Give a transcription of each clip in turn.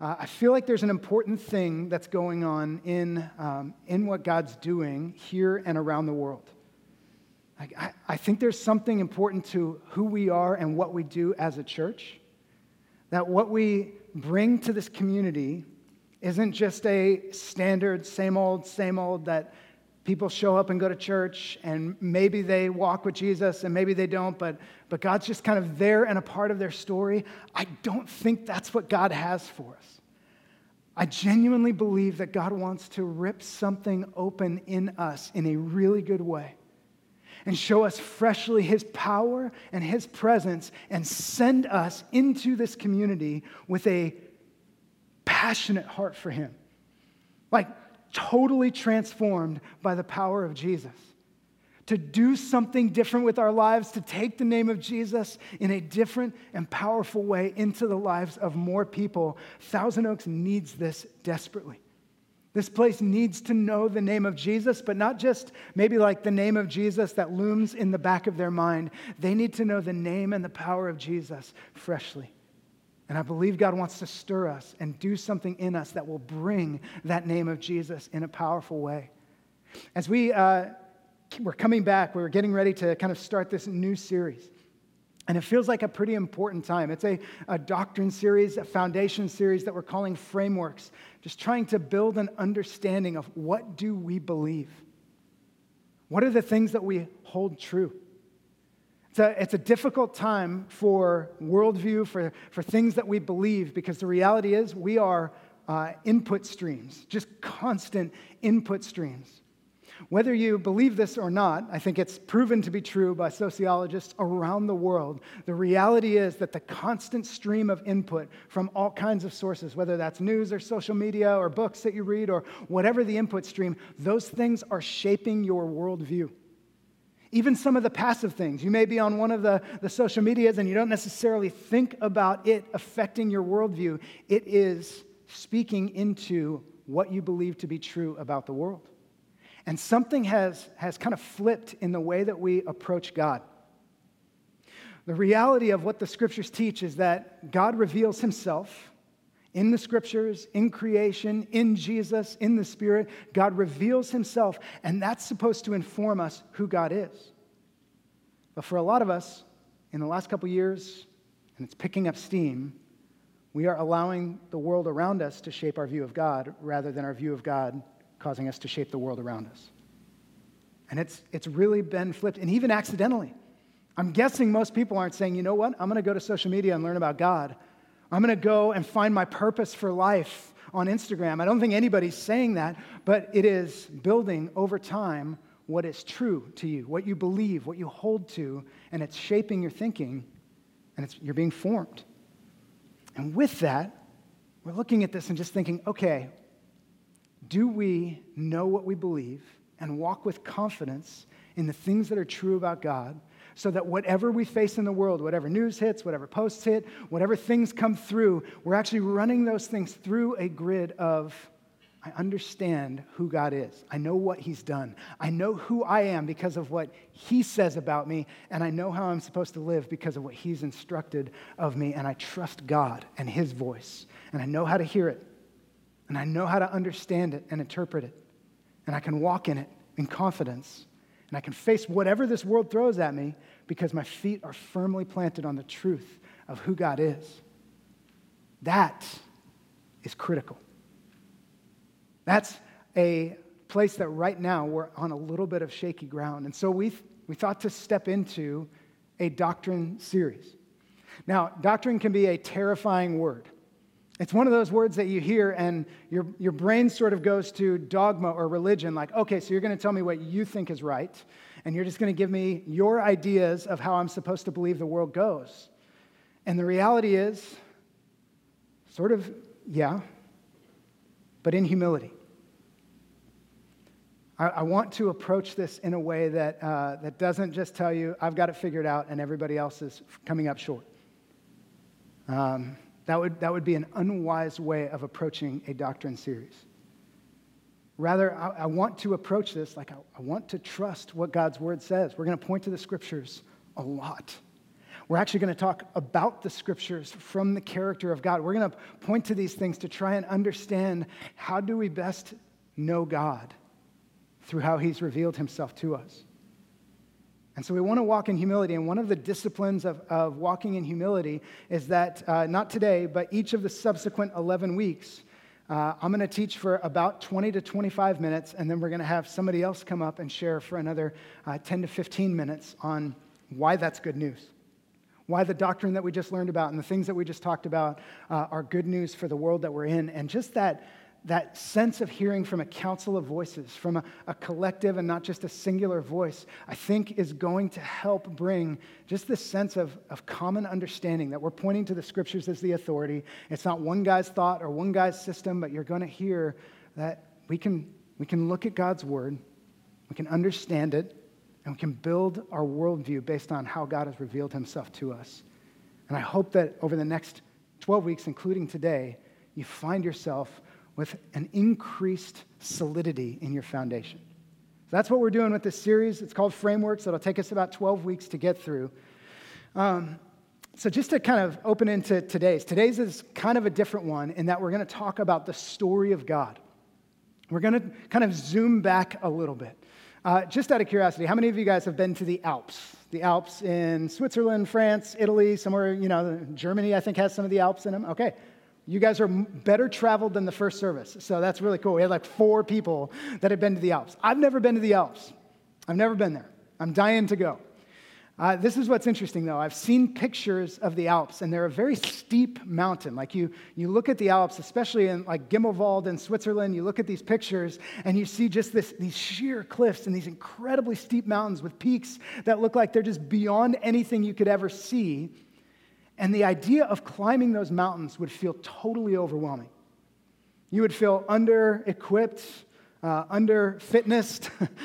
I feel like there's an important thing that's going on in what God's doing here and around the world. I think there's something important to who we are and what we do as a church, that what we bring to this community isn't just a standard same old, that people show up and go to church and maybe they walk with Jesus and maybe they don't, but God's just kind of there and a part of their story. I don't think that's what God has for us. I genuinely believe that God wants to rip something open in us in a really good way and show us freshly His power and His presence and send us into this community with a passionate heart for Him. Like totally transformed by the power of Jesus. To do something different with our lives, to take the name of Jesus in a different and powerful way into the lives of more people. Thousand Oaks needs this desperately. This place needs to know the name of Jesus, but not just maybe like the name of Jesus that looms in the back of their mind. They need to know the name and the power of Jesus freshly. And I believe God wants to stir us and do something in us that will bring that name of Jesus in a powerful way. As we're coming back, we're getting ready to kind of start this new series. And it feels like a pretty important time. It's a doctrine series, a foundation series that we're calling Frameworks, just trying to build an understanding of what do we believe? What are the things that we hold true? It's a difficult time for worldview, for things that we believe, because the reality is we are input streams, just constant input streams. Whether you believe this or not, I think it's proven to be true by sociologists around the world. The reality is that the constant stream of input from all kinds of sources, whether that's news or social media or books that you read or whatever the input stream, those things are shaping your worldview. Even some of the passive things. You may be on one of the social medias and you don't necessarily think about it affecting your worldview. It is speaking into what you believe to be true about the world. And something has kind of flipped in the way that we approach God. The reality of what the Scriptures teach is that God reveals Himself in the Scriptures, in creation, in Jesus, in the Spirit. God reveals Himself, and that's supposed to inform us who God is. But for a lot of us, in the last couple years, and it's picking up steam, we are allowing the world around us to shape our view of God rather than our view of God causing us to shape the world around us. And it's really been flipped, and even accidentally. I'm guessing most people aren't saying, you know what, I'm going to go to social media and learn about God. I'm going to go and find my purpose for life on Instagram. I don't think anybody's saying that, but it is building over time what is true to you, what you believe, what you hold to, and it's shaping your thinking, and you're being formed. And with that, we're looking at this and just thinking, okay, do we know what we believe and walk with confidence in the things that are true about God so that whatever we face in the world, whatever news hits, whatever posts hit, whatever things come through, we're actually running those things through a grid of, I understand who God is. I know what He's done. I know who I am because of what He says about me, and I know how I'm supposed to live because of what He's instructed of me, and I trust God and His voice, and I know how to hear it. And I know how to understand it and interpret it. And I can walk in it in confidence. And I can face whatever this world throws at me because my feet are firmly planted on the truth of who God is. That is critical. That's a place that right now we're on a little bit of shaky ground. And so we thought to step into a doctrine series. Now, doctrine can be a terrifying word. It's one of those words that you hear and your brain sort of goes to dogma or religion, like, okay, so you're going to tell me what you think is right, and you're just going to give me your ideas of how I'm supposed to believe the world goes. And the reality is, sort of, yeah, but in humility. I want to approach this in a way that doesn't just tell you, I've got it figured out and everybody else is coming up short. That would be an unwise way of approaching a doctrine series. Rather, I want to approach this like I want to trust what God's Word says. We're going to point to the Scriptures a lot. we're actually going to talk about the scriptures from the character of God. We're going to point to these things to try and understand how do we best know God through how he's revealed himself to us. And so we want to walk in humility, and one of the disciplines of walking in humility is that, not today, but each of the subsequent 11 weeks, I'm going to teach for about 20 to 25 minutes, and then we're going to have somebody else come up and share for another 10 to 15 minutes on why that's good news, why the doctrine that we just learned about and the things that we just talked about are good news for the world that we're in, and just that sense of hearing from a council of voices, from a collective and not just a singular voice, I think is going to help bring just this sense of common understanding that we're pointing to the scriptures as the authority. It's not one guy's thought or one guy's system, but you're going to hear that we can look at God's word, we can understand it, and we can build our worldview based on how God has revealed himself to us. And I hope that over the next 12 weeks, including today, you find yourself with an increased solidity in your foundation. So that's what we're doing with this series. It's called Frameworks. It'll take us about 12 weeks to get through. So just to kind of open into today's is kind of a different one in that we're going to talk about the story of God. We're going to kind of zoom back a little bit. Just out of curiosity, how many of you guys have been to the Alps? The Alps in Switzerland, France, Italy, somewhere, Germany, I think, has some of the Alps in them. Okay. You guys are better traveled than the first service, so that's really cool. We had like 4 people that had been to the Alps. I've never been to the Alps. I've never been there. I'm dying to go. This is what's interesting, though. I've seen pictures of the Alps, and they're a very steep mountain. Like you look at the Alps, especially in like Gimmelwald in Switzerland, you look at these pictures, and you see just these sheer cliffs and these incredibly steep mountains with peaks that look like they're just beyond anything you could ever see. And the idea of climbing those mountains would feel totally overwhelming. You would feel under-equipped, under-fitnessed,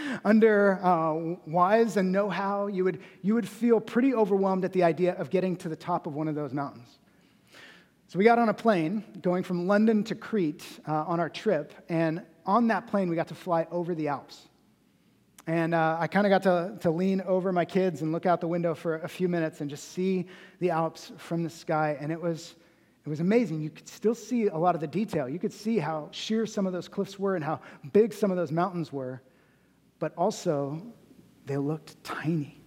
under-wise and know-how. You would feel pretty overwhelmed at the idea of getting to the top of one of those mountains. So we got on a plane going from London to Crete on our trip, and on that plane we got to fly over the Alps. And I kind of got to lean over my kids and look out the window for a few minutes and just see the Alps from the sky. And it was amazing. You could still see a lot of the detail. You could see how sheer some of those cliffs were and how big some of those mountains were. But also, they looked tiny.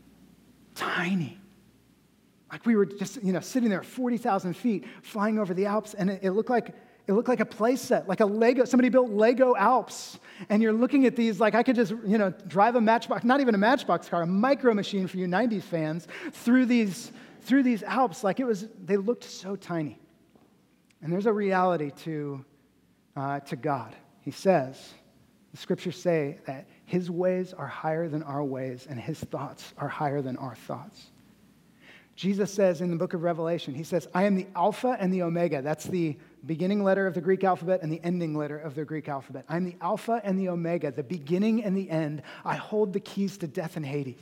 Tiny. Like we were just, sitting there at 40,000 feet flying over the Alps, and it looked like a play set, like a Lego. Somebody built Lego Alps, and you're looking at these like I could just, drive a Matchbox, not even a Matchbox car, a Micro Machine for you 90s fans, through these Alps. Like they looked so tiny. And there's a reality to God. He says, the scriptures say that his ways are higher than our ways, and his thoughts are higher than our thoughts. Jesus says in the book of Revelation, he says, I am the Alpha and the Omega. That's the beginning letter of the Greek alphabet and the ending letter of the Greek alphabet. I'm the Alpha and the Omega, the beginning and the end. I hold the keys to death and Hades.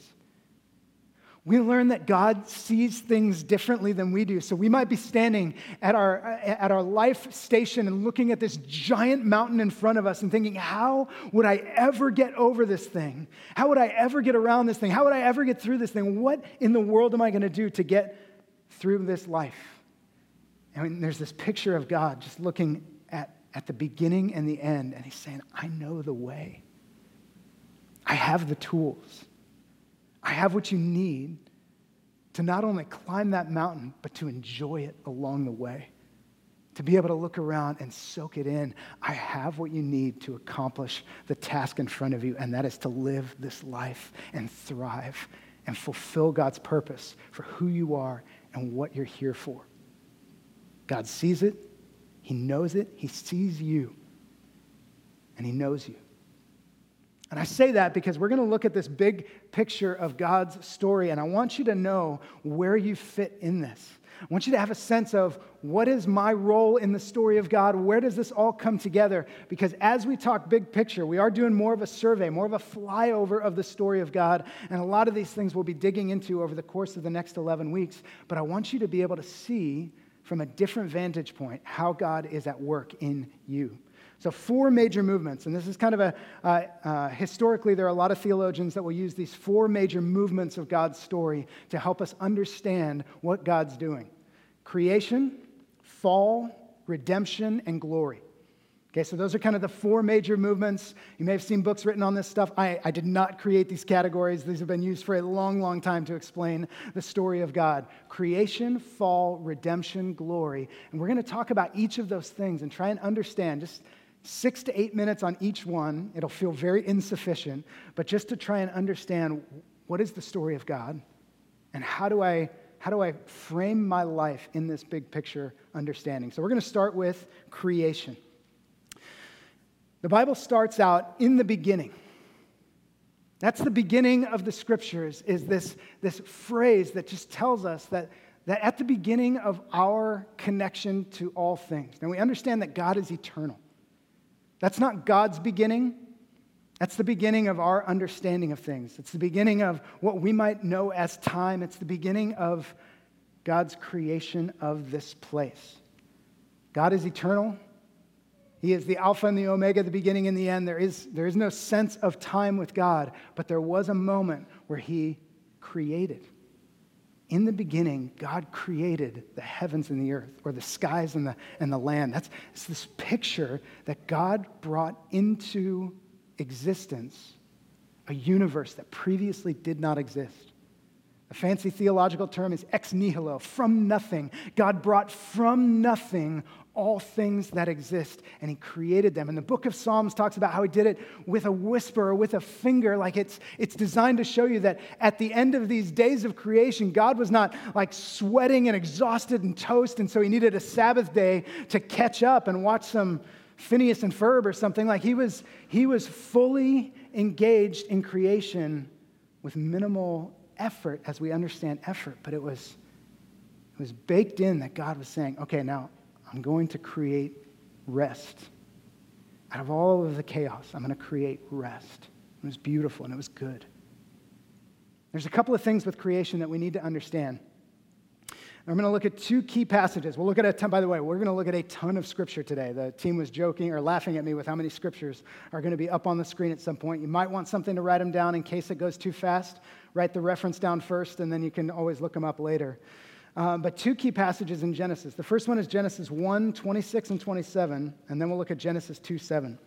We learn that God sees things differently than we do. So we might be standing at our life station and looking at this giant mountain in front of us and thinking, how would I ever get over this thing? How would I ever get around this thing? How would I ever get through this thing? What in the world am I going to do to get through this life? And there's this picture of God just looking at the beginning and the end, and he's saying, I know the way. I have the tools. I have what you need to not only climb that mountain, but to enjoy it along the way, to be able to look around and soak it in. I have what you need to accomplish the task in front of you, and that is to live this life and thrive and fulfill God's purpose for who you are and what you're here for. God sees it, he knows it, he sees you, and he knows you. And I say that because we're going to look at this big picture of God's story, and I want you to know where you fit in this. I want you to have a sense of what is my role in the story of God? Where does this all come together? Because as we talk big picture, we are doing more of a survey, more of a flyover of the story of God, and a lot of these things we'll be digging into over the course of the next 11 weeks. But I want you to be able to see from a different vantage point how God is at work in you. So 4 major movements, and this is kind of historically, there are a lot of theologians that will use these 4 major movements of God's story to help us understand what God's doing. Creation, fall, redemption, and glory. Okay, so those are kind of the 4 major movements. You may have seen books written on this stuff. I did not create these categories. These have been used for a long, long time to explain the story of God. Creation, fall, redemption, glory. And we're going to talk about each of those things and try and understand, just 6 to 8 minutes on each one. It'll feel very insufficient, but just to try and understand what is the story of God and how do I frame my life in this big picture understanding. So we're going to start with creation. The Bible starts out in the beginning. That's the beginning of the scriptures, is this phrase that just tells us that at the beginning of our connection to all things. Now we understand that God is eternal. That's not God's beginning. That's the beginning of our understanding of things. It's the beginning of what we might know as time. It's the beginning of God's creation of this place. God is eternal. He is the Alpha and the Omega, the beginning and the end. There is no sense of time with God, but there was a moment where he created. In the beginning, God created the heavens and the earth, or the skies and the land. It's this picture that God brought into existence a universe that previously did not exist. A fancy theological term is ex nihilo, from nothing. God brought from nothing all things that exist, and he created them. And the book of Psalms talks about how he did it with a whisper or with a finger, like it's designed to show you that at the end of these days of creation, God was not like sweating and exhausted and toast, and so he needed a Sabbath day to catch up and watch some Phineas and Ferb or something. Like he was fully engaged in creation with minimal effort, as we understand effort, but it was baked in that God was saying, okay, now I'm going to create rest. Out of all of the chaos, I'm going to create rest. It was beautiful and it was good. There's a couple of things with creation that we need to understand. I'm going to look at 2 key passages. We'll look at a ton, by the way, we're going to look at a ton of scripture today. The team was joking or laughing at me with how many scriptures are going to be up on the screen at some point. You might want something to write them down in case it goes too fast. Write the reference down first, and then you can always look them up later. But 2 key passages in Genesis. The first one is Genesis 1, 26 and 27, and then we'll look at Genesis 2, 7.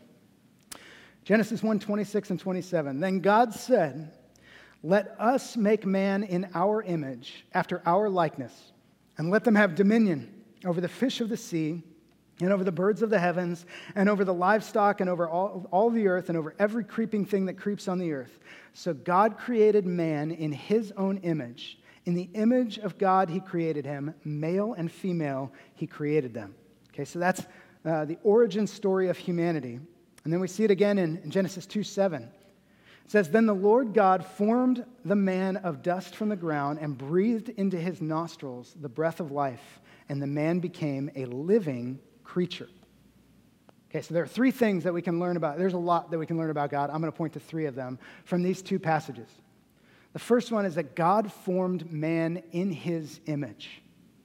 Genesis 1, 26 and 27. Then God said, "Let us make man in our image, after our likeness, and let them have dominion over the fish of the sea, and over the birds of the heavens, and over the livestock, and over all the earth, and over every creeping thing that creeps on the earth." So God created man in his own image. In the image of God, he created him. Male and female, he created them. Okay, so that's the origin story of humanity. And then we see it again in Genesis 2, 7. It says, "Then the Lord God formed the man of dust from the ground and breathed into his nostrils the breath of life, and the man became a living creature." Okay, so there are 3 things that we can learn about. There's a lot that we can learn about God. I'm going to point to 3 of them from these 2 passages. The first one is that God formed man in his image.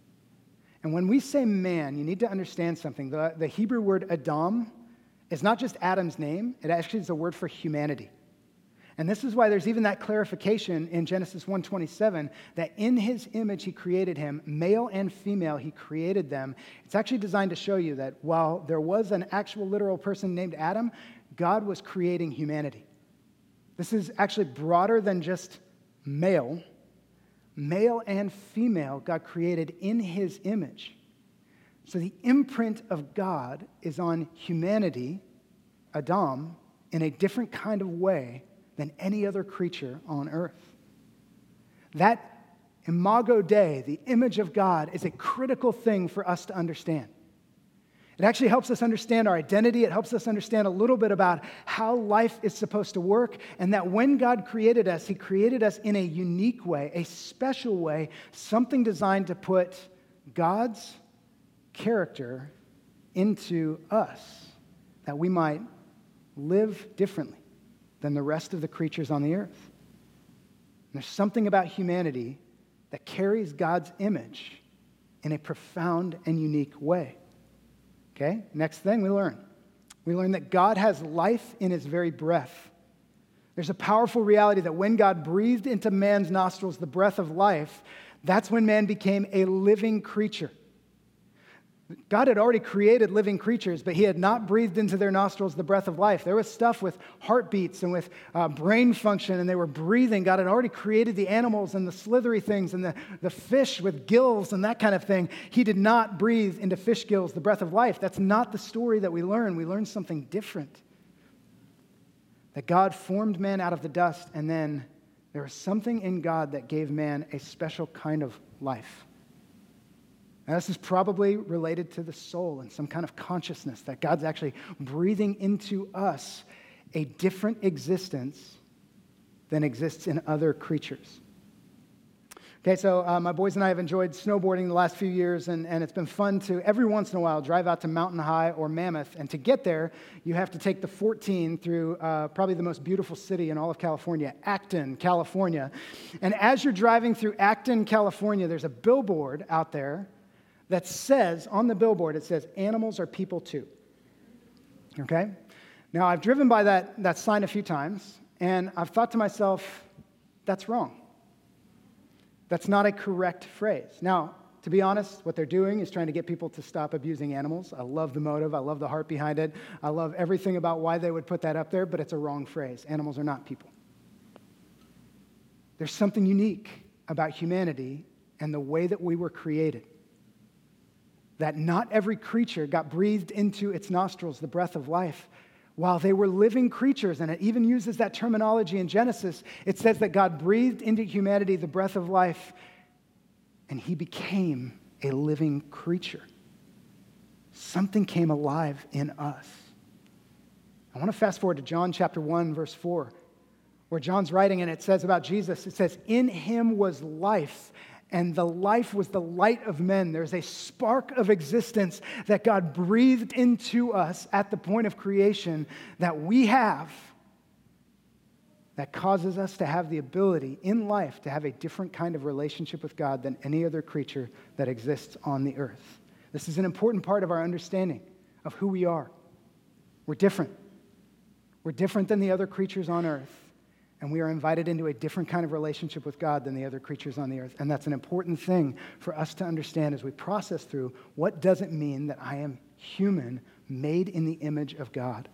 And when we say man, you need to understand something. The Hebrew word Adam is not just Adam's name. It actually is a word for humanity. And this is why there's even that clarification in Genesis 1:27 that in his image he created him, male and female, he created them. It's actually designed to show you that while there was an actual literal person named Adam, God was creating humanity. This is actually broader than just male. Male and female, God created in his image. So the imprint of God is on humanity, Adam, in a different kind of way than any other creature on earth. That imago Dei, the image of God, is a critical thing for us to understand. It actually helps us understand our identity. It helps us understand a little bit about how life is supposed to work, and that when God created us, he created us in a unique way, a special way, something designed to put God's character into us, that we might live differently than the rest of the creatures on the earth. And there's something about humanity that carries God's image in a profound and unique way. Okay, next thing we learn. We learn that God has life in his very breath. There's a powerful reality that when God breathed into man's nostrils the breath of life, that's when man became a living creature. God had already created living creatures, but he had not breathed into their nostrils the breath of life. There was stuff with heartbeats and with brain function, and they were breathing. God had already created the animals and the slithery things and the fish with gills and that kind of thing. He did not breathe into fish gills the breath of life. That's not the story that we learn. We learn something different. That God formed man out of the dust, and then there was something in God that gave man a special kind of life. Now, this is probably related to the soul and some kind of consciousness that God's actually breathing into us a different existence than exists in other creatures. Okay, so my boys and I have enjoyed snowboarding the last few years, and it's been fun to, every once in a while, drive out to Mountain High or Mammoth. And to get there, you have to take the 14 through probably the most beautiful city in all of California, Acton, California. And as you're driving through Acton, California, there's a billboard out there that says, on the billboard, it says, "Animals are people too." Okay? Now, I've driven by that sign a few times, and I've thought to myself, that's wrong. That's not a correct phrase. Now, to be honest, what they're doing is trying to get people to stop abusing animals. I love the motive. I love the heart behind it. I love everything about why they would put that up there, but it's a wrong phrase. Animals are not people. There's something unique about humanity and the way that we were created. That not every creature got breathed into its nostrils the breath of life. While they were living creatures, and it even uses that terminology in Genesis, it says that God breathed into humanity the breath of life, and he became a living creature. Something came alive in us. I want to fast forward to John chapter 1, verse 4, where John's writing, and it says about Jesus, it says, "In him was life, and the life was the light of men." There's a spark of existence that God breathed into us at the point of creation that we have, that causes us to have the ability in life to have a different kind of relationship with God than any other creature that exists on the earth. This is an important part of our understanding of who we are. We're different. We're different than the other creatures on earth. And we are invited into a different kind of relationship with God than the other creatures on the earth. And that's an important thing for us to understand as we process through what does it mean that I am human, made in the image of God.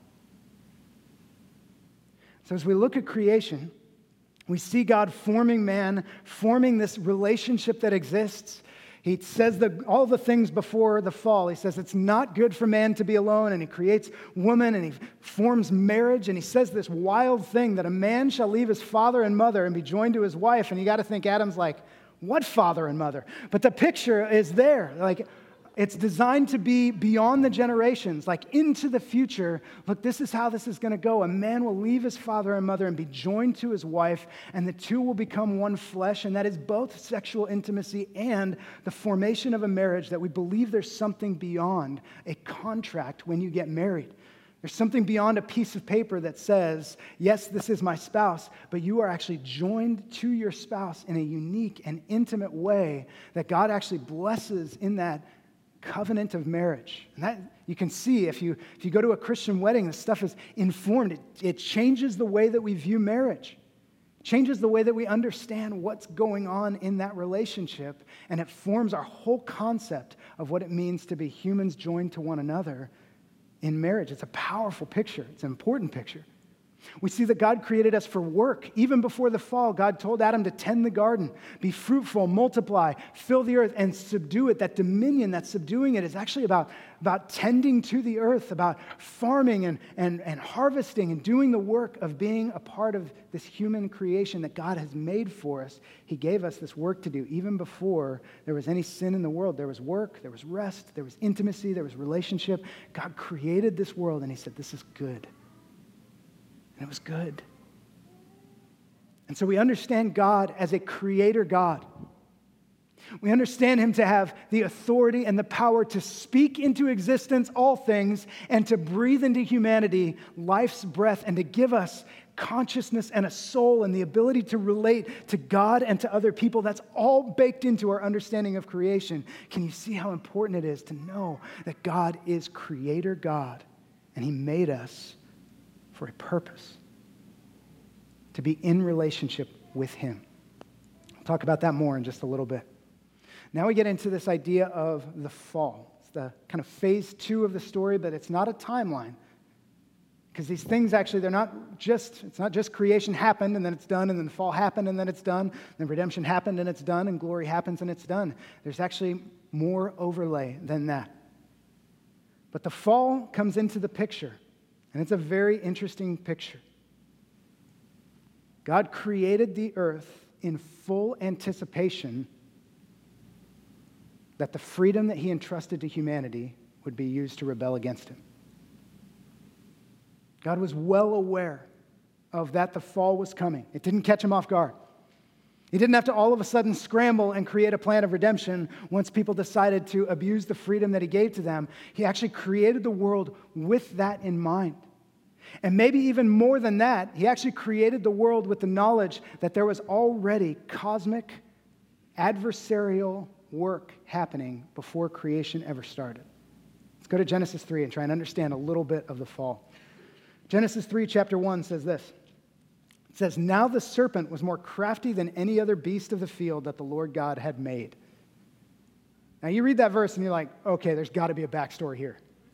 So as we look at creation, we see God forming man, forming this relationship that exists. He says all the things before the fall. He says it's not good for man to be alone, and he creates woman, and he forms marriage, and he says this wild thing that a man shall leave his father and mother and be joined to his wife, and you got to think Adam's like, what father and mother? But the picture is there. Like, it's designed to be beyond the generations, like into the future. Look, this is how this is going to go. A man will leave his father and mother and be joined to his wife, and the two will become one flesh, and that is both sexual intimacy and the formation of a marriage, that we believe there's something beyond a contract when you get married. There's something beyond a piece of paper that says, yes, this is my spouse, but you are actually joined to your spouse in a unique and intimate way that God actually blesses in that covenant of marriage. And that you can see if you go to a Christian wedding, this stuff is informed. It changes the way that we view marriage. It changes the way that we understand what's going on in that relationship, and it forms our whole concept of what it means to be humans joined to one another in marriage. It's a powerful picture. It's an important picture. We see that God created us for work. Even before the fall, God told Adam to tend the garden, be fruitful, multiply, fill the earth, and subdue it. That dominion, that subduing it, is actually about tending to the earth, about farming and harvesting and doing the work of being a part of this human creation that God has made for us. He gave us this work to do. Even before there was any sin in the world, there was work, there was rest, there was intimacy, there was relationship. God created this world, and he said, this is good. And it was good. And so we understand God as a creator God. We understand him to have the authority and the power to speak into existence all things and to breathe into humanity life's breath and to give us consciousness and a soul and the ability to relate to God and to other people. That's all baked into our understanding of creation. Can you see how important it is to know that God is creator God? And he made us for a purpose, to be in relationship with him. I'll talk about that more in just a little bit. Now we get into this idea of the fall. It's the kind of phase 2 of the story, but it's not a timeline. Because these things actually, it's not just creation happened and then it's done, and then the fall happened and then it's done, then redemption happened and it's done, and glory happens and it's done. There's actually more overlay than that. But the fall comes into the picture, and it's a very interesting picture. God created the earth in full anticipation that the freedom that he entrusted to humanity would be used to rebel against him. God was well aware of that the fall was coming. It didn't catch him off guard. He didn't have to all of a sudden scramble and create a plan of redemption once people decided to abuse the freedom that he gave to them. He actually created the world with that in mind. And maybe even more than that, he actually created the world with the knowledge that there was already cosmic, adversarial work happening before creation ever started. Let's go to Genesis 3 and try and understand a little bit of the fall. Genesis 3, chapter 1 says this. It says, "Now the serpent was more crafty than any other beast of the field that the Lord God had made." Now you read that verse and you're like, okay, there's got to be a backstory here.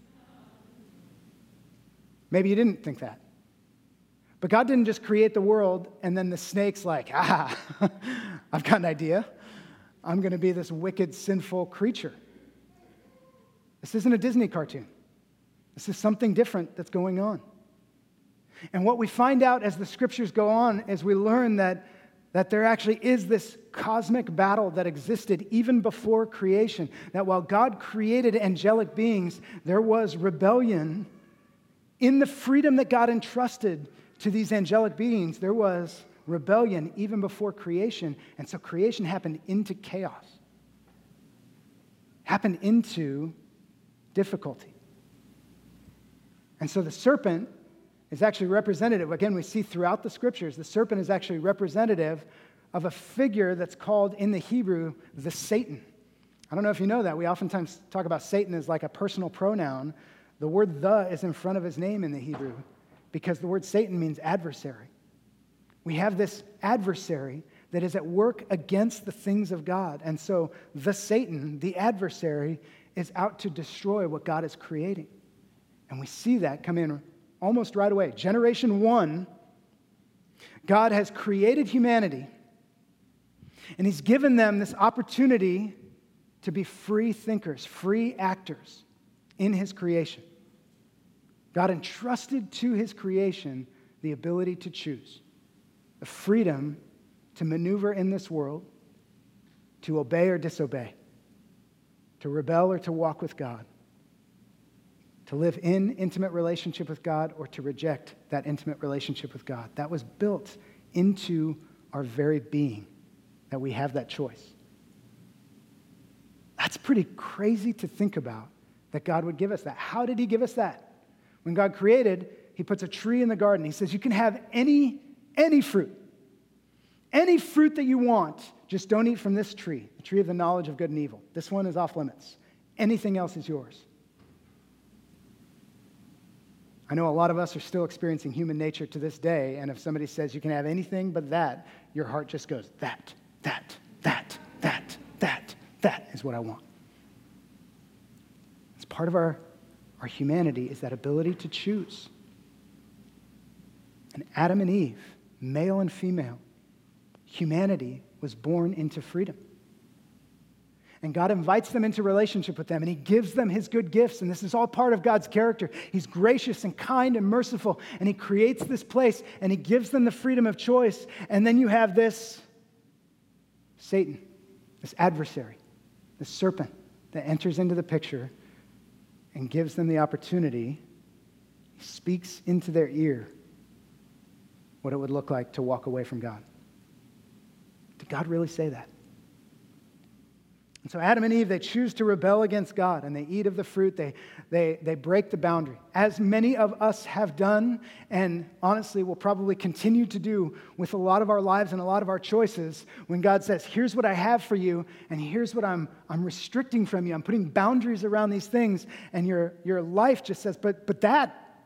Maybe you didn't think that. But God didn't just create the world and then the snake's like, I've got an idea. I'm going to be this wicked, sinful creature. This isn't a Disney cartoon. This is something different that's going on. And what we find out as the scriptures go on is we learn that there actually is this cosmic battle that existed even before creation. That while God created angelic beings, there was rebellion in the freedom that God entrusted to these angelic beings. There was rebellion even before creation. And so creation happened into chaos, happened into difficulty. And so the serpent is actually representative. Again, we see throughout the scriptures, the serpent is actually representative of a figure that's called in the Hebrew, the Satan. I don't know if you know that. We oftentimes talk about Satan as like a personal pronoun. The word "the" is in front of his name in the Hebrew because the word Satan means adversary. We have this adversary that is at work against the things of God. And so the Satan, the adversary, is out to destroy what God is creating. And we see that come in almost right away. Generation 1, God has created humanity, and he's given them this opportunity to be free thinkers, free actors in his creation. God entrusted to his creation the ability to choose, the freedom to maneuver in this world, to obey or disobey, to rebel or to walk with God, to live in intimate relationship with God or to reject that intimate relationship with God. That was built into our very being, that we have that choice. That's pretty crazy to think about, that God would give us that. How did he give us that? When God created, he puts a tree in the garden. He says, you can have any fruit. Any fruit that you want, just don't eat from this tree, the tree of the knowledge of good and evil. This one is off limits. Anything else is yours. I know a lot of us are still experiencing human nature to this day, and if somebody says you can have anything but that, your heart just goes, that is what I want. It's part of our humanity is that ability to choose. And Adam and Eve, male and female, humanity was born into freedom. And God invites them into relationship with them, and he gives them his good gifts. And this is all part of God's character. He's gracious and kind and merciful, and he creates this place, and he gives them the freedom of choice. And then you have this Satan, this adversary, this serpent that enters into the picture and gives them the opportunity, speaks into their ear what it would look like to walk away from God. Did God really say that? And so Adam and Eve, they choose to rebel against God, and they eat of the fruit. They break the boundary, as many of us have done, and honestly will probably continue to do with a lot of our lives and a lot of our choices. When God says, here's what I have for you, and here's what I'm restricting from you. I'm putting boundaries around these things, and your life just says, but that,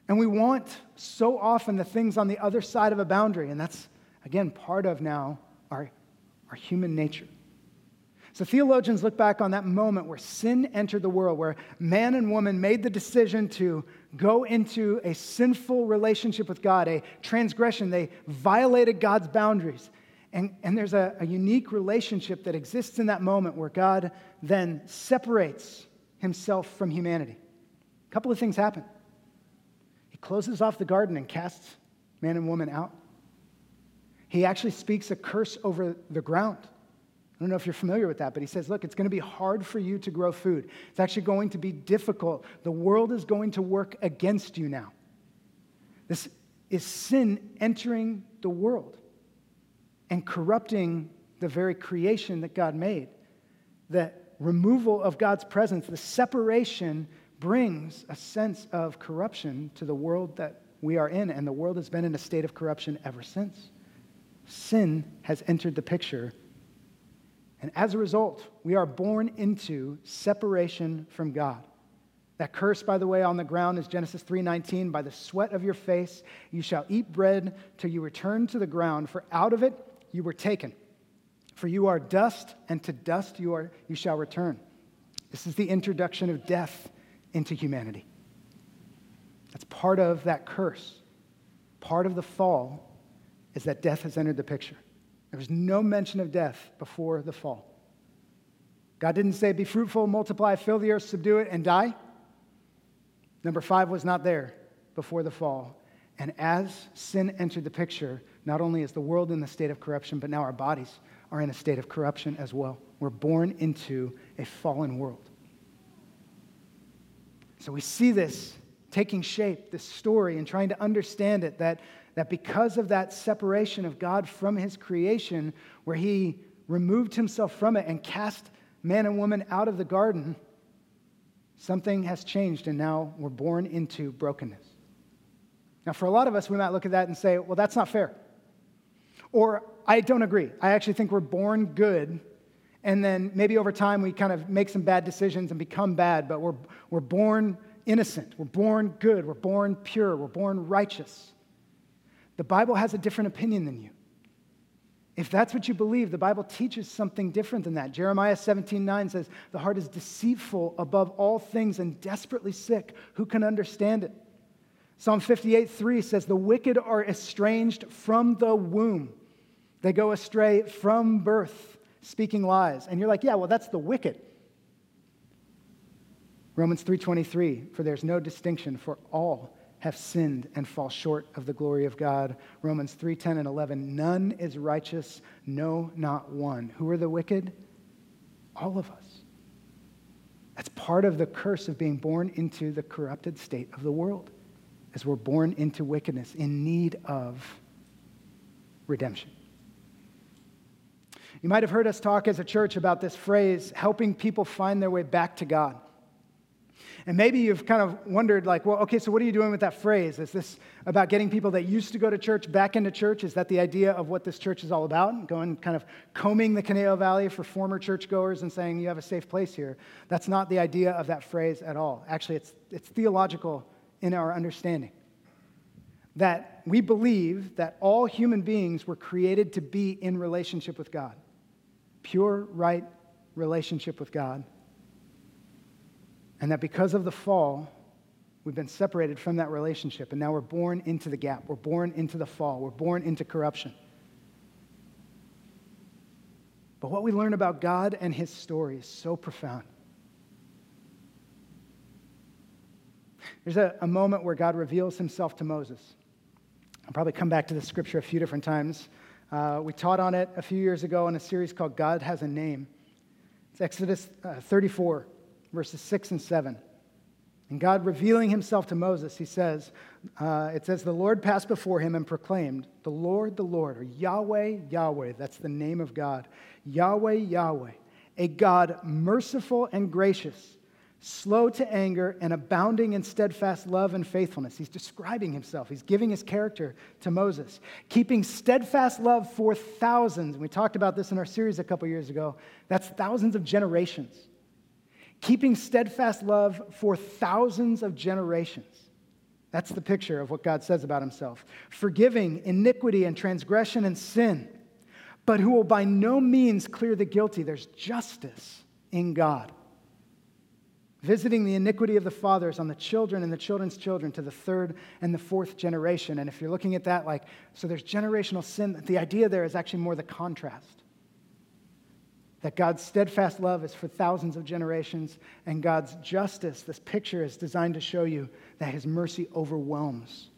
And we want so often the things on the other side of a boundary, and that's, again, part of now our human nature. So theologians look back on that moment where sin entered the world, where man and woman made the decision to go into a sinful relationship with God, a transgression. They violated God's boundaries. And there's a unique relationship that exists in that moment where God then separates himself from humanity. A couple of things happen. He closes off the garden and casts man and woman out. He actually speaks a curse over the ground. I don't know if you're familiar with that, but he says, look, it's going to be hard for you to grow food. It's actually going to be difficult. The world is going to work against you now. This is sin entering the world and corrupting the very creation that God made. The removal of God's presence, the separation, brings a sense of corruption to the world that we are in, and the world has been in a state of corruption ever since. Sin has entered the picture. And as a result, we are born into separation from God. That curse, by the way, on the ground is Genesis 3:19. By the sweat of your face you shall eat bread till you return to the ground, for out of it you were taken. For you are dust, and to dust you shall return. This is the introduction of death into humanity. That's part of that curse. Part of the fall is that death has entered the picture. There was no mention of death before the fall. God didn't say, be fruitful, multiply, fill the earth, subdue it, and die. Number 5 was not there before the fall. And as sin entered the picture, not only is the world in the state of corruption, but now our bodies are in a state of corruption as well. We're born into a fallen world. So we see this taking shape, this story, and trying to understand it, that because of that separation of God from his creation, where he removed himself from it and cast man and woman out of the garden, something has changed, and now we're born into brokenness. Now, for a lot of us, we might look at that and say, well, that's not fair. Or, I don't agree. I actually think we're born good, and then maybe over time we kind of make some bad decisions and become bad, but we're born innocent. We're born good. We're born pure. We're born righteous. The Bible has a different opinion than you. If that's what you believe, the Bible teaches something different than that. Jeremiah 17:9 says, the heart is deceitful above all things and desperately sick. Who can understand it? Psalm 58:3 says, the wicked are estranged from the womb. They go astray from birth, speaking lies. And you're like, yeah, well, that's the wicked. Romans 3:23, for there's no distinction, for all have sinned and fall short of the glory of God. Romans 3:10 and 11, none is righteous, no, not one. Who are the wicked? All of us. That's part of the curse of being born into the corrupted state of the world, as we're born into wickedness in need of redemption. You might have heard us talk as a church about this phrase, helping people find their way back to God. And maybe you've kind of wondered, like, well, okay, so what are you doing with that phrase? Is this about getting people that used to go to church back into church? Is that the idea of what this church is all about? Going kind of combing the Conejo Valley for former churchgoers and saying you have a safe place here. That's not the idea of that phrase at all. Actually, it's theological in our understanding. That we believe that all human beings were created to be in relationship with God. Pure, right relationship with God. And that because of the fall, we've been separated from that relationship, and now we're born into the gap. We're born into the fall. We're born into corruption. But what we learn about God and his story is so profound. There's a moment where God reveals himself to Moses. I'll probably come back to this scripture a few different times. We taught on it a few years ago in a series called God Has a Name. It's Exodus 34. Verses 6 and 7. And God revealing himself to Moses, he says, it says, the Lord passed before him and proclaimed, the Lord, or Yahweh, Yahweh, that's the name of God. Yahweh, Yahweh, a God merciful and gracious, slow to anger and abounding in steadfast love and faithfulness. He's describing himself. He's giving his character to Moses. Keeping steadfast love for thousands. And we talked about this in our series a couple years ago. That's thousands of generations. Keeping steadfast love for thousands of generations. That's the picture of what God says about himself. Forgiving iniquity and transgression and sin, but who will by no means clear the guilty. There's justice in God. Visiting the iniquity of the fathers on the children and the children's children to the third and the fourth generation. And if you're looking at that, so there's generational sin. The idea there is actually more the contrast. That God's steadfast love is for thousands of generations, and God's justice, this picture is designed to show you that his mercy overwhelms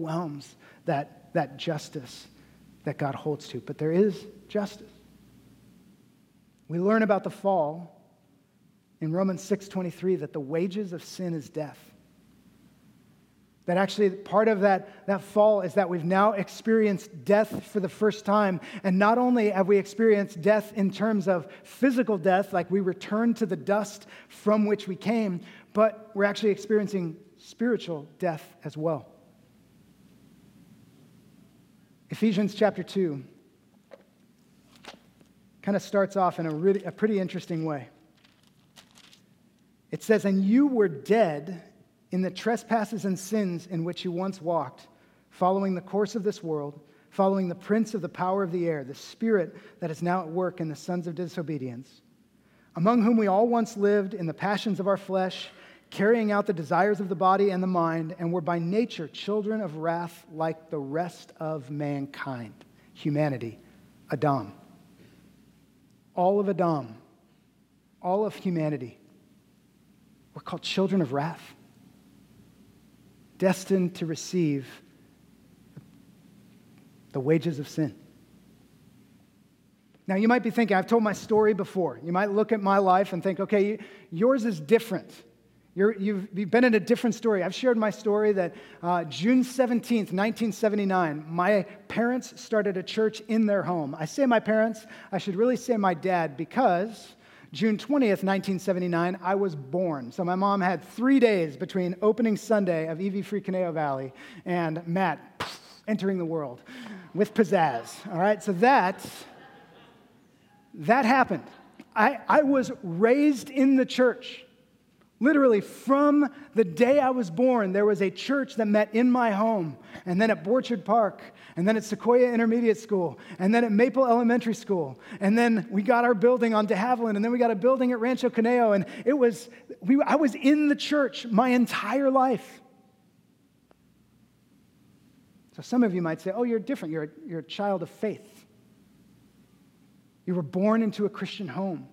that justice that God holds to. But there is justice. We learn about the fall in Romans 6:23 that the wages of sin is death. That actually part of that fall is that we've now experienced death for the first time. And not only have we experienced death in terms of physical death, like we return to the dust from which we came, but we're actually experiencing spiritual death as well. Ephesians chapter 2 kind of starts off in a pretty interesting way. It says, "And you were dead in the trespasses and sins in which you once walked, following the course of this world, following the prince of the power of the air, the spirit that is now at work in the sons of disobedience, among whom we all once lived in the passions of our flesh, carrying out the desires of the body and the mind, and were by nature children of wrath like the rest of mankind." Humanity, Adam. All of Adam, all of humanity, we're called children of wrath, destined to receive the wages of sin. Now, you might be thinking, I've told my story before. You might look at my life and think, okay, yours is different. You've been in a different story. I've shared my story that June 17th, 1979, my parents started a church in their home. I say my parents, I should really say my dad, because June 20th, 1979, I was born. So my mom had 3 days between opening Sunday of EV Free Conejo Valley and Matt entering the world with pizzazz. All right, so that happened. I was raised in the church. Literally, from the day I was born, there was a church that met in my home, and then at Borchard Park, and then at Sequoia Intermediate School, and then at Maple Elementary School, and then we got our building on de Havilland, and then we got a building at Rancho Conejo, and I was in the church my entire life. So some of you might say, oh, you're different. You're a child of faith. You were born into a Christian home.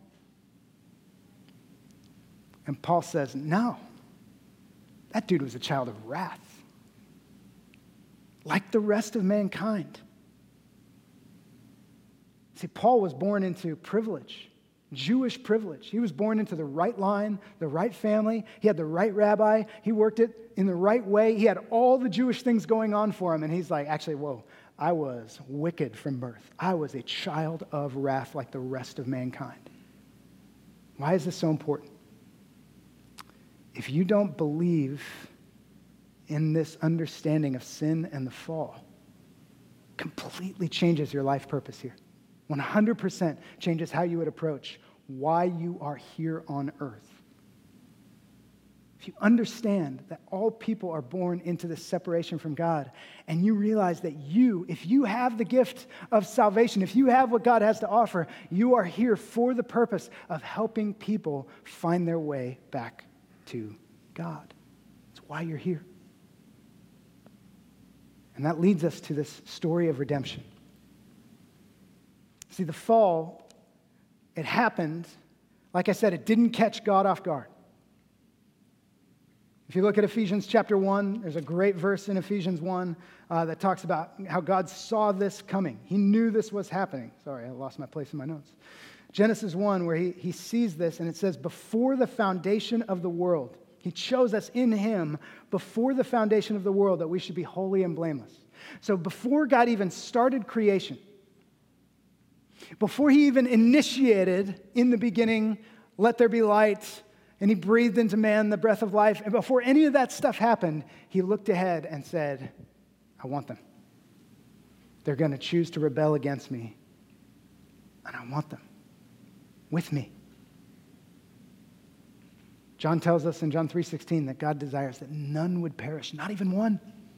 And Paul says, no, that dude was a child of wrath, like the rest of mankind. See, Paul was born into privilege, Jewish privilege. He was born into the right line, the right family. He had the right rabbi. He worked it in the right way. He had all the Jewish things going on for him. And he's like, actually, whoa, I was wicked from birth. I was a child of wrath like the rest of mankind. Why is this so important? If you don't believe in this understanding of sin and the fall, completely changes your life purpose here. 100% changes how you would approach why you are here on earth. If you understand that all people are born into this separation from God, and you realize that if you have the gift of salvation, if you have what God has to offer, you are here for the purpose of helping people find their way back to God. That's why you're here. And that leads us to this story of redemption. See, the fall, it happened, like I said, it didn't catch God off guard. If you look at Ephesians chapter 1, there's a great verse in Ephesians 1 that talks about how God saw this coming. He knew this was happening. Sorry, I lost my place in my notes. Genesis 1, where he sees this, and it says, before the foundation of the world, he chose us in him before the foundation of the world that we should be holy and blameless. So before God even started creation, before he even initiated in the beginning, let there be light, and he breathed into man the breath of life, and before any of that stuff happened, he looked ahead and said, I want them. They're going to choose to rebel against me, and I want them with me. John tells us in John 3:16 that God desires that none would perish, not even one.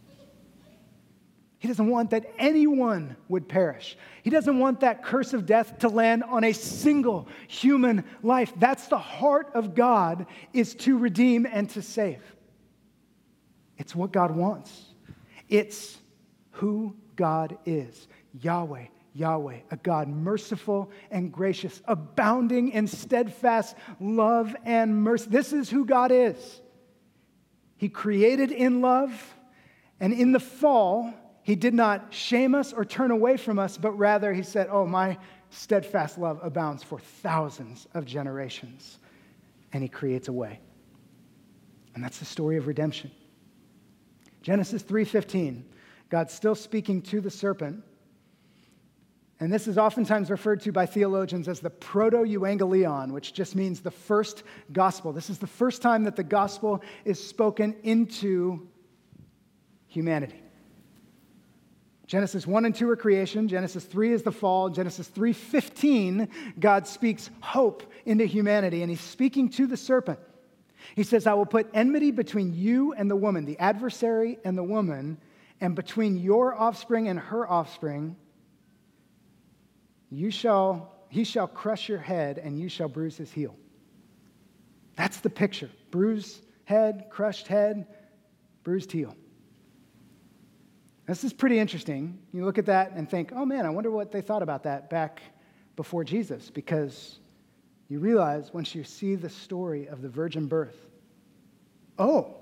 He doesn't want that anyone would perish. He doesn't want that curse of death to land on a single human life. That's the heart of God, is to redeem and to save. It's what God wants. It's who God is. Yahweh, Yahweh, a God merciful and gracious, abounding in steadfast love and mercy. This is who God is. He created in love, and in the fall, He did not shame us or turn away from us, but rather He said, oh, my steadfast love abounds for thousands of generations. And He creates a way. And that's the story of redemption. Genesis 3:15, God's still speaking to the serpent. And this is oftentimes referred to by theologians as the proto-evangelion, which just means the first gospel. This is the first time that the gospel is spoken into humanity. Genesis 1 and 2 are creation. Genesis 3 is the fall. Genesis 3:15, God speaks hope into humanity, and He's speaking to the serpent. He says, I will put enmity between you and the woman, the adversary and the woman, and between your offspring and her offspring. He shall crush your head, and you shall bruise his heel. That's the picture. Bruised head, crushed head, bruised heel. This is pretty interesting. You look at that and think, oh man, I wonder what they thought about that back before Jesus, because you realize once you see the story of the virgin birth, oh,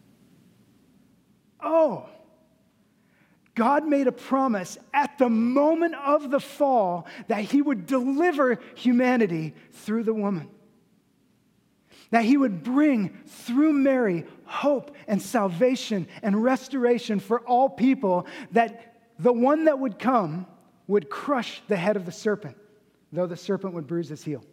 God made a promise at the moment of the fall that He would deliver humanity through the woman. That He would bring through Mary hope and salvation and restoration for all people, that the one that would come would crush the head of the serpent, though the serpent would bruise his heel.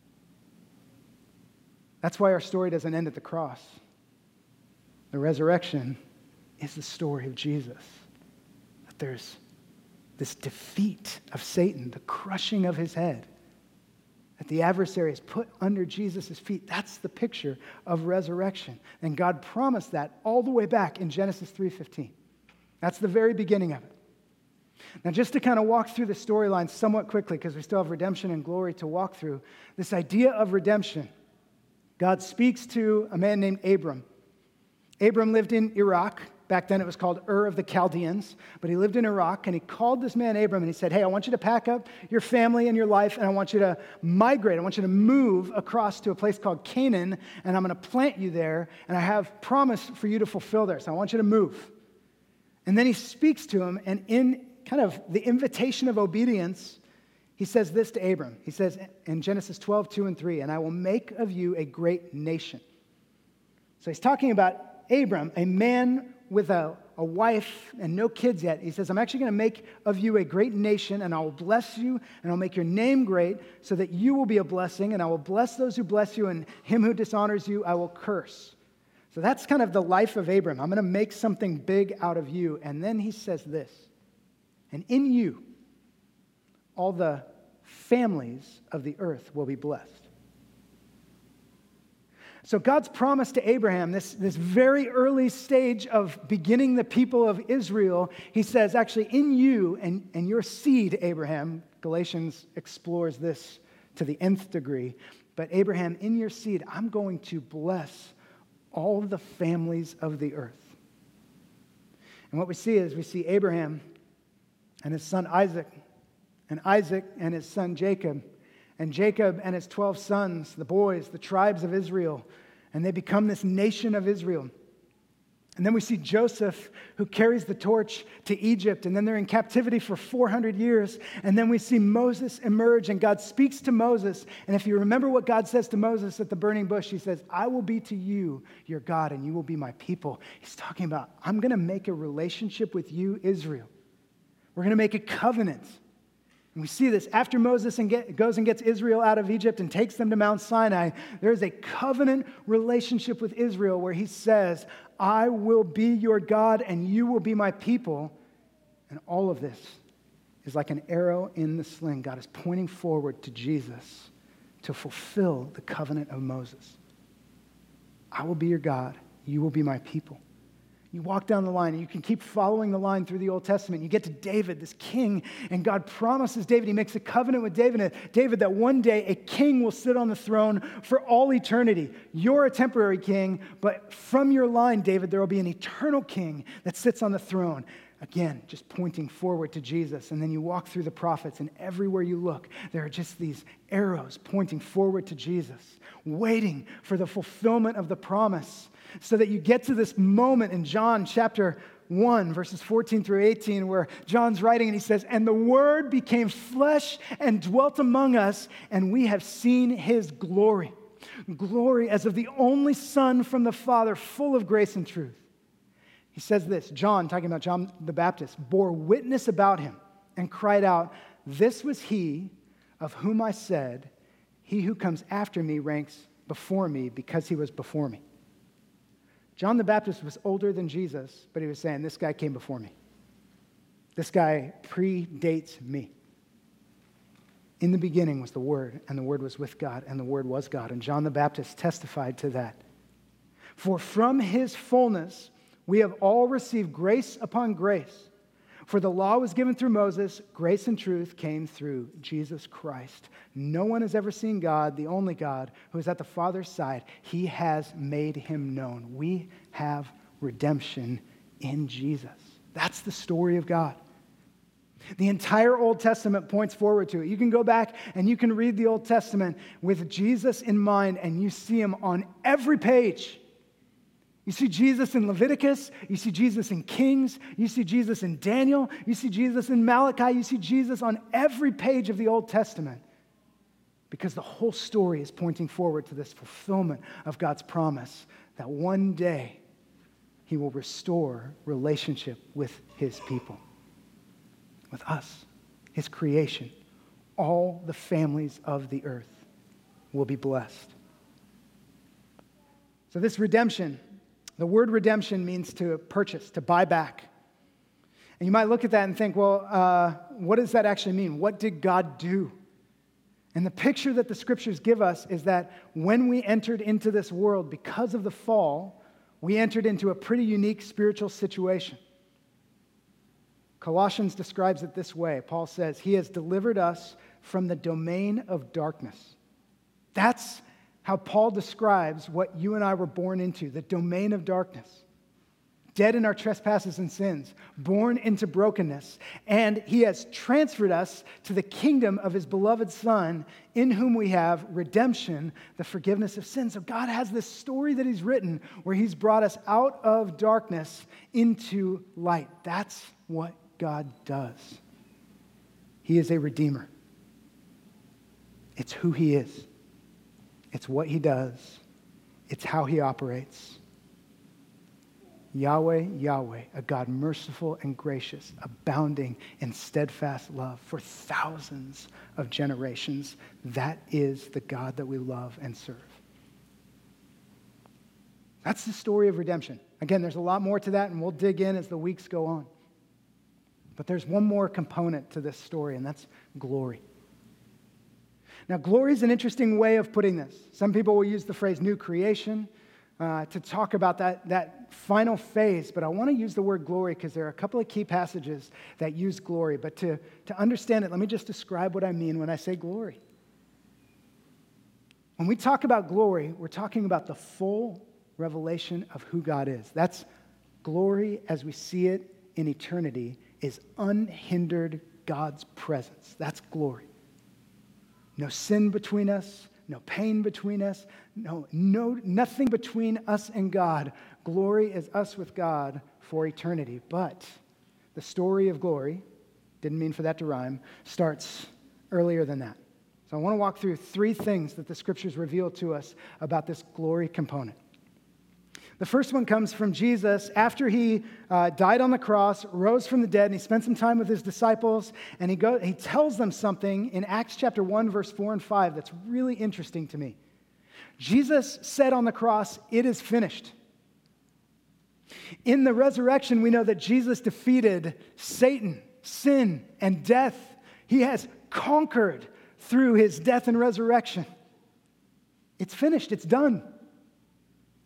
That's why our story doesn't end at the cross. The resurrection is the story of Jesus. That there's this defeat of Satan, the crushing of his head, that the adversary is put under Jesus' feet. That's the picture of resurrection. And God promised that all the way back in Genesis 3:15. That's the very beginning of it. Now, just to kind of walk through the storyline somewhat quickly, because we still have redemption and glory to walk through, this idea of redemption, God speaks to a man named Abram. Abram lived in Iraq. Back then it was called Ur of the Chaldeans, but he lived in Iraq, and he called this man Abram, and he said, hey, I want you to pack up your family and your life, and I want you to migrate. I want you to move across to a place called Canaan, and I'm going to plant you there, and I have promise for you to fulfill there, so I want you to move. And then he speaks to him, and in kind of the invitation of obedience, he says this to Abram. He says in Genesis 12:2 and 3, and I will make of you a great nation. So he's talking about Abram, a man with a wife and no kids yet. He says, I'm actually going to make of you a great nation, and I will bless you, and I'll make your name great so that you will be a blessing, and I will bless those who bless you, and him who dishonors you, I will curse. So that's kind of the life of Abram. I'm going to make something big out of you. And then he says this, and in you, all the families of the earth will be blessed. So God's promise to Abraham, this very early stage of beginning the people of Israel, He says, actually, in you and your seed, Abraham, Galatians explores this to the nth degree, but Abraham, in your seed, I'm going to bless all the families of the earth. And what we see is we see Abraham and his son Isaac and his son Jacob, and Jacob and his 12 sons, the boys, the tribes of Israel, and they become this nation of Israel. And then we see Joseph, who carries the torch to Egypt, and then they're in captivity for 400 years, and then we see Moses emerge, and God speaks to Moses, and if you remember what God says to Moses at the burning bush, He says, I will be to you your God, and you will be my people. He's talking about, I'm going to make a relationship with you, Israel. We're going to make a covenant. And we see this after Moses goes and gets Israel out of Egypt and takes them to Mount Sinai. There is a covenant relationship with Israel where He says, I will be your God and you will be my people. And all of this is like an arrow in the sling. God is pointing forward to Jesus to fulfill the covenant of Moses. I will be your God. You will be my people. You walk down the line, and you can keep following the line through the Old Testament. You get to David, this king, and God promises David, he makes a covenant with David that one day a king will sit on the throne for all eternity. You're a temporary king, but from your line, David, there will be an eternal king that sits on the throne. Again, just pointing forward to Jesus. And then you walk through the prophets, and everywhere you look, there are just these arrows pointing forward to Jesus, waiting for the fulfillment of the promise, so that you get to this moment in John chapter 1, verses 14 through 18, where John's writing and he says, "And the Word became flesh and dwelt among us, and we have seen his glory. Glory as of the only Son from the Father, full of grace and truth." He says this, John, talking about John the Baptist, bore witness about him and cried out, "This was he of whom I said, he who comes after me ranks before me because he was before me." John the Baptist was older than Jesus, but he was saying, this guy came before me. This guy predates me. In the beginning was the Word, and the Word was with God, and the Word was God. And John the Baptist testified to that. For from his fullness we have all received grace upon grace. For the law was given through Moses, grace and truth came through Jesus Christ. No one has ever seen God, the only God, who is at the Father's side. He has made him known. We have redemption in Jesus. That's the story of God. The entire Old Testament points forward to it. You can go back and you can read the Old Testament with Jesus in mind, and you see him on every page. You see Jesus in Leviticus, you see Jesus in Kings, you see Jesus in Daniel, you see Jesus in Malachi, you see Jesus on every page of the Old Testament, because the whole story is pointing forward to this fulfillment of God's promise that one day he will restore relationship with his people, with us, his creation. All the families of the earth will be blessed. So this redemption, the word redemption means to purchase, to buy back. And you might look at that and think, well, what does that actually mean? What did God do? And the picture that the scriptures give us is that when we entered into this world, because of the fall, we entered into a pretty unique spiritual situation. Colossians describes it this way. Paul says, he has delivered us from the domain of darkness. That's how Paul describes what you and I were born into, the domain of darkness. Dead in our trespasses and sins, born into brokenness. And he has transferred us to the kingdom of his beloved Son, in whom we have redemption, the forgiveness of sins. So God has this story that he's written where he's brought us out of darkness into light. That's what God does. He is a redeemer. It's who he is. It's what he does. It's how he operates. Yahweh, Yahweh, a God merciful and gracious, abounding in steadfast love for thousands of generations. That is the God that we love and serve. That's the story of redemption. Again, there's a lot more to that, and we'll dig in as the weeks go on. But there's one more component to this story, and that's glory. Now, glory is an interesting way of putting this. Some people will use the phrase new creation to talk about that final phase, but I want to use the word glory because there are a couple of key passages that use glory. But to understand it, let me just describe what I mean when I say glory. When we talk about glory, we're talking about the full revelation of who God is. That's glory as we see it in eternity, is unhindered God's presence. That's glory. No sin between us, no pain between us, nothing between us and God. Glory is us with God for eternity. But the story of glory, didn't mean for that to rhyme, starts earlier than that. So I want to walk through three things that the scriptures reveal to us about this glory component. The first one comes from Jesus after he died on the cross, rose from the dead, and he spent some time with his disciples, and he tells them something in Acts chapter 1, verse 4 and 5 that's really interesting to me. Jesus said on the cross, "It is finished." In the resurrection, we know that Jesus defeated Satan, sin, and death. He has conquered through his death and resurrection. It's finished. It's done.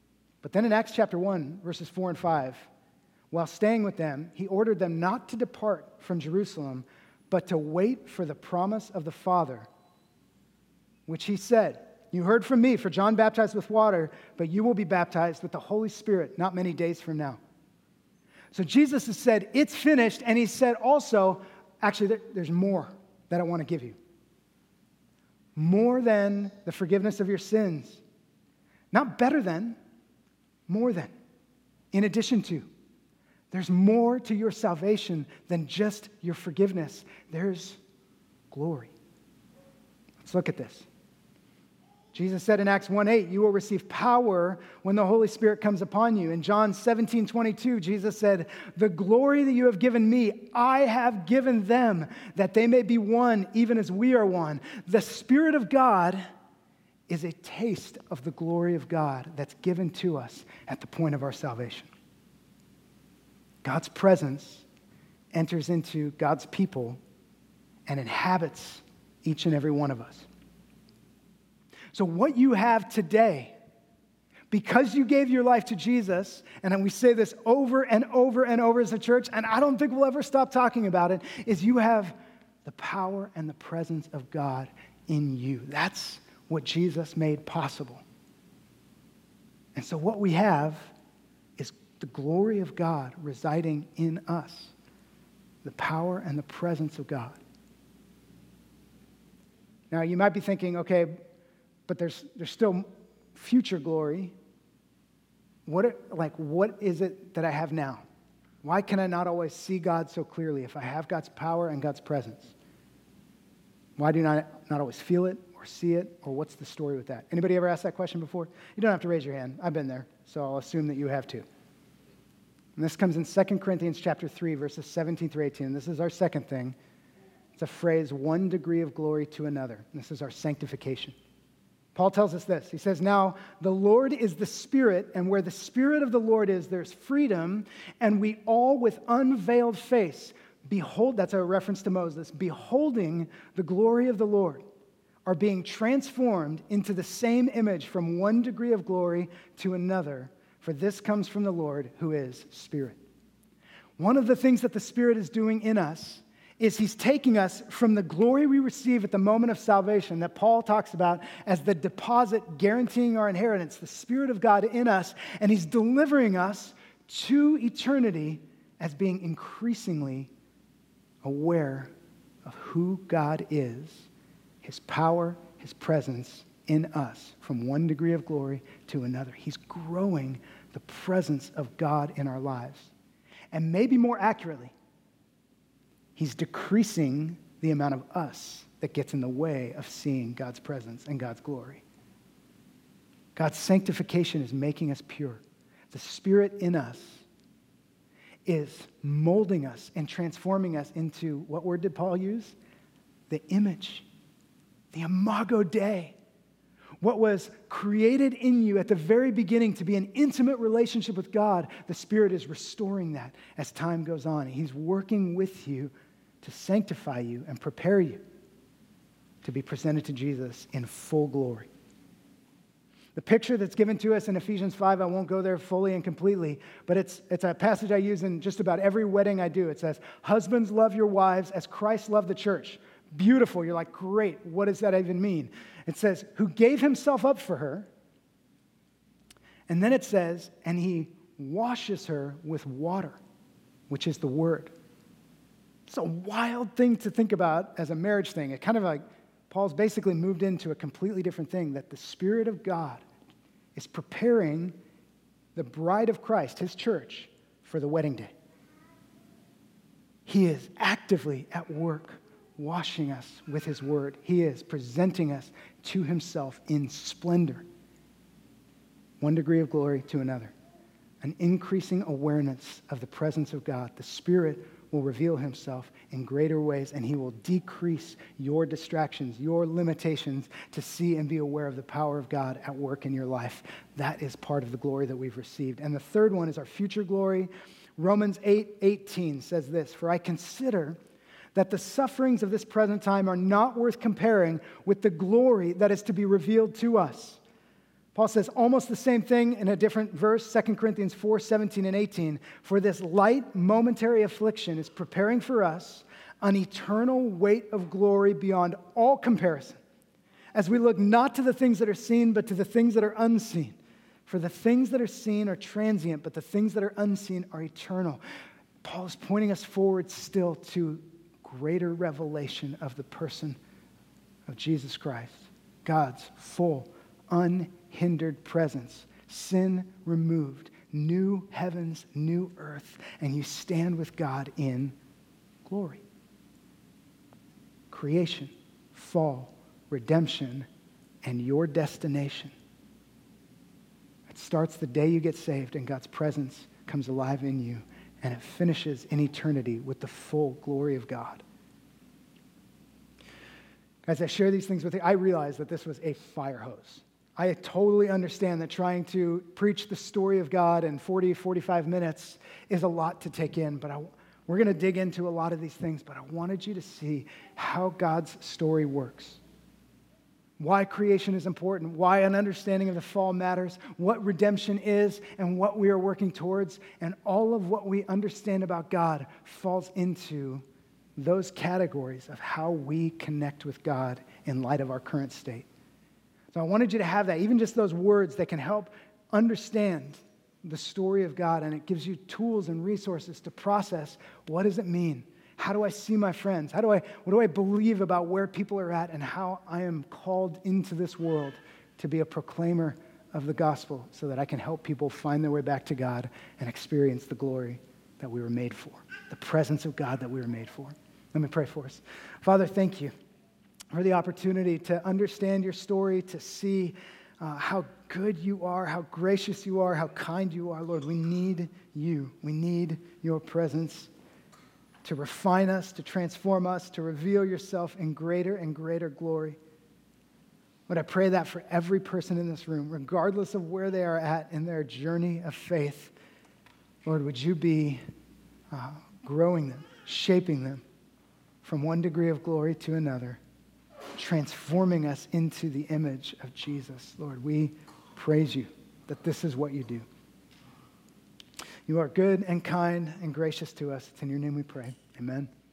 But then in Acts chapter 1, verses 4 and 5, while staying with them, he ordered them not to depart from Jerusalem, but to wait for the promise of the Father, which he said, "You heard from me, for John baptized with water, but you will be baptized with the Holy Spirit not many days from now." So Jesus has said, it's finished, and he said also, actually, there's more that I want to give you. More than the forgiveness of your sins. Not better than, more than. In addition to. There's more to your salvation than just your forgiveness. There's glory. Let's look at this. Jesus said in Acts 1:8, you will receive power when the Holy Spirit comes upon you. In John 17:22, Jesus said, the glory that you have given me, I have given them, that they may be one, even as we are one. The Spirit of God is a taste of the glory of God that's given to us at the point of our salvation. God's presence enters into God's people and inhabits each and every one of us. So what you have today, because you gave your life to Jesus, and we say this over and over and over as a church, and I don't think we'll ever stop talking about it, is you have the power and the presence of God in you. That's what Jesus made possible. And so what we have is the glory of God residing in us, the power and the presence of God. Now, you might be thinking, okay, but there's still future glory. What is it that I have now? Why can I not always see God so clearly if I have God's power and God's presence? Why do I not always feel it or see it, or what's the story with that? Anybody ever asked that question before? You don't have to raise your hand. I've been there, so I'll assume that you have too. And this comes in 2 Corinthians chapter 3, verses 17 through 18. This is our second thing. It's a phrase, one degree of glory to another. And this is our sanctification. Paul tells us this. He says, now the Lord is the Spirit, and where the Spirit of the Lord is, there's freedom, and we all with unveiled face behold, that's a reference to Moses, beholding the glory of the Lord, are being transformed into the same image from one degree of glory to another, for this comes from the Lord who is Spirit. One of the things that the Spirit is doing in us is he's taking us from the glory we receive at the moment of salvation that Paul talks about as the deposit guaranteeing our inheritance, the Spirit of God in us, and he's delivering us to eternity as being increasingly aware of who God is, his power, his presence in us from one degree of glory to another. He's growing the presence of God in our lives. And maybe more accurately, he's decreasing the amount of us that gets in the way of seeing God's presence and God's glory. God's sanctification is making us pure. The Spirit in us is molding us and transforming us into, what word did Paul use? The image, the imago Dei. What was created in you at the very beginning to be an intimate relationship with God, the Spirit is restoring that as time goes on. He's working with you to sanctify you and prepare you to be presented to Jesus in full glory. The picture that's given to us in Ephesians 5, I won't go there fully and completely, but it's a passage I use in just about every wedding I do. It says, husbands, love your wives as Christ loved the church. Beautiful. You're like, great. What does that even mean? It says, who gave himself up for her. And then it says, and he washes her with water, which is the word. It's a wild thing to think about as a marriage thing. It kind of like, Paul's basically moved into a completely different thing, that the Spirit of God is preparing the bride of Christ, his church, for the wedding day. He is actively at work washing us with his word. He is presenting us to himself in splendor. One degree of glory to another. An increasing awareness of the presence of God. The Spirit will reveal himself in greater ways, and he will decrease your distractions, your limitations to see and be aware of the power of God at work in your life. That is part of the glory that we've received. And the third one is our future glory. Romans 8:18 says this, for I consider that the sufferings of this present time are not worth comparing with the glory that is to be revealed to us. Paul says almost the same thing in a different verse, 2 Corinthians 4, 17 and 18. For this light momentary affliction is preparing for us an eternal weight of glory beyond all comparison, as we look not to the things that are seen, but to the things that are unseen. For the things that are seen are transient, but the things that are unseen are eternal. Paul is pointing us forward still to greater revelation of the person of Jesus Christ, God's full, unhindered presence, sin removed, new heavens, new earth, and you stand with God in glory. Creation, fall, redemption, and your destination. It starts the day you get saved and God's presence comes alive in you, and it finishes in eternity with the full glory of God. As I share these things with you, I realize that this was a fire hose. I totally understand that trying to preach the story of God in 40, 45 minutes is a lot to take in, but we're going to dig into a lot of these things, but I wanted you to see how God's story works. Why creation is important, why an understanding of the fall matters, what redemption is, and what we are working towards, and all of what we understand about God falls into those categories of how we connect with God in light of our current state. So I wanted you to have that, even just those words that can help understand the story of God, and it gives you tools and resources to process what does it mean? How do I see my friends? What do I believe about where people are at and how I am called into this world to be a proclaimer of the gospel so that I can help people find their way back to God and experience the glory that we were made for, the presence of God that we were made for. Let me pray for us. Father, thank you for the opportunity to understand your story, to see how good you are, how gracious you are, how kind you are. Lord, we need you. We need your presence to refine us, to transform us, to reveal yourself in greater and greater glory. Lord, I pray that for every person in this room, regardless of where they are at in their journey of faith, Lord, would you be growing them, shaping them from one degree of glory to another, transforming us into the image of Jesus. Lord, we praise you that this is what you do. You are good and kind and gracious to us. It's in your name we pray. Amen.